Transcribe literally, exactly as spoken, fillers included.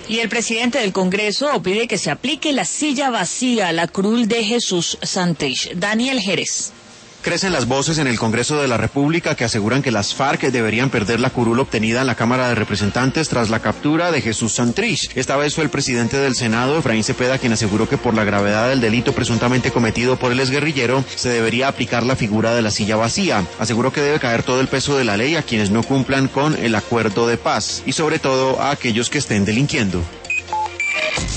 Y el presidente del Congreso pide que se aplique la silla vacía a la curul de Jesús Santrich. Daniel Jerez. Crecen las voces en el Congreso de la República que aseguran que las FARC deberían perder la curul obtenida en la Cámara de Representantes tras la captura de Jesús Santrich. Esta vez fue el presidente del Senado, Efraín Cepeda, quien aseguró que por la gravedad del delito presuntamente cometido por el exguerrillero se debería aplicar la figura de la silla vacía. Aseguró que debe caer todo el peso de la ley a quienes no cumplan con el acuerdo de paz y sobre todo a aquellos que estén delinquiendo.